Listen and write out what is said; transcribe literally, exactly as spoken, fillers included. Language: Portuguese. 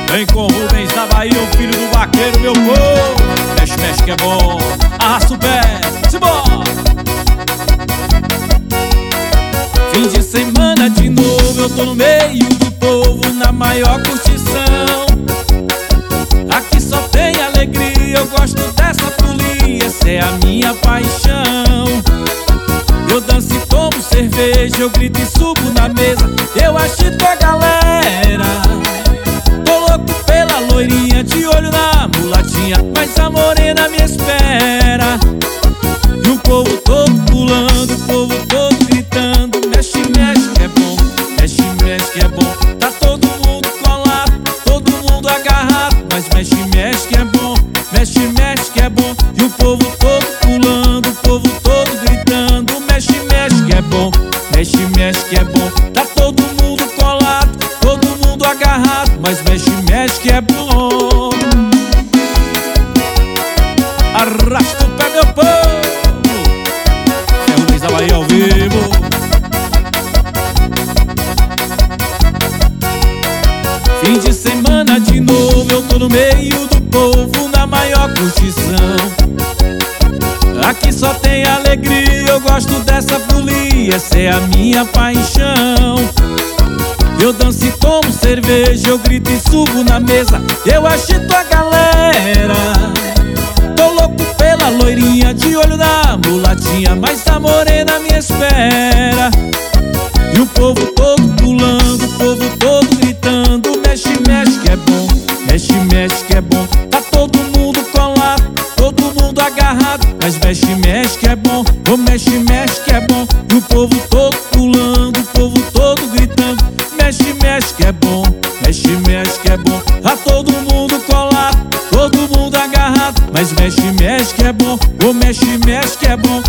Vem com Rubens da Bahia, o filho do vaqueiro, meu povo. Mexe, mexe que é bom. Arrasta o pé, simbora. Fim de semana de novo, eu tô no meio do povo, na maior curtição. Aqui só tem alegria, eu gosto dessa folia, essa é a minha paixão. Eu danço e tomo cerveja, eu grito e subo na mesa, eu agito a galera. Tô louco pela loirinha, de olho na mulatinha, mas a morena me espera. E o povo todo pulando, o povo todo gritando, mexe, mexe que é bom, mexe, mexe que é bom. Tá todo mundo colado, todo mundo agarrado, mas mexe, mexe que é bom, mexe, mexe que é bom. E o povo todo pulando, o povo todo gritando, mexe, mexe que é bom, mexe, mexe que é bom. Tá todo mundo colado, todo mundo agarrado, mas mexe, mexe que é bom. Arrasta o pé, meu povo. É o Rubens da Bahia ao vivo. Fim de semana de novo, eu tô no meio do povo, na maior curtição. Aqui só tem alegria, eu gosto dessa folia, essa é a minha paixão. Eu danço e tomo cerveja, eu grito e subo na mesa, eu agito a galera. Tô louco pela loirinha, de olho na mulatinha, mas a morena me espera. E o povo todo pulando, o povo todo gritando, mexe, mexe que é bom, mexe, mexe que é bom. Tá todo mundo colado, todo mundo agarrado, mas mexe, mexe que é bom, oh, mexe, mexe que é bom. E o povo todo pulando, o povo todo gritando, mexe, mexe que é bom, mexe, mexe que é bom. Tá todo mundo colado, todo mundo agarrado, mas mexe, mexe que é bom, oh, mexe, mexe que é bom.